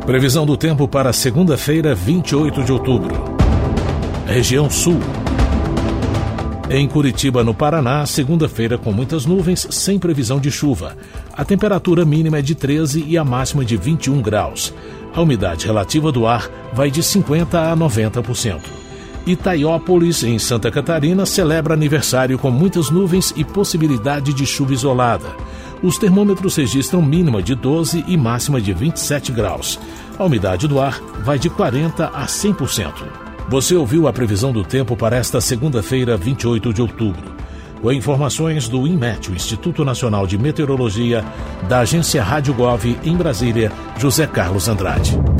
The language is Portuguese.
Previsão do tempo para segunda-feira, 28 de outubro. Região Sul. Em Curitiba, no Paraná, segunda-feira com muitas nuvens, sem previsão de chuva. A temperatura mínima é de 13 e a máxima de 21 graus. A umidade relativa do ar vai de 50% a 90%. Itaiópolis, em Santa Catarina, celebra aniversário com muitas nuvens e possibilidade de chuva isolada. Os termômetros registram mínima de 12 e máxima de 27 graus. A umidade do ar vai de 40% a 100%. Você ouviu a previsão do tempo para esta segunda-feira, 28 de outubro. Com informações do INMET, o Instituto Nacional de Meteorologia, da agência Rádio Gov, em Brasília, José Carlos Andrade.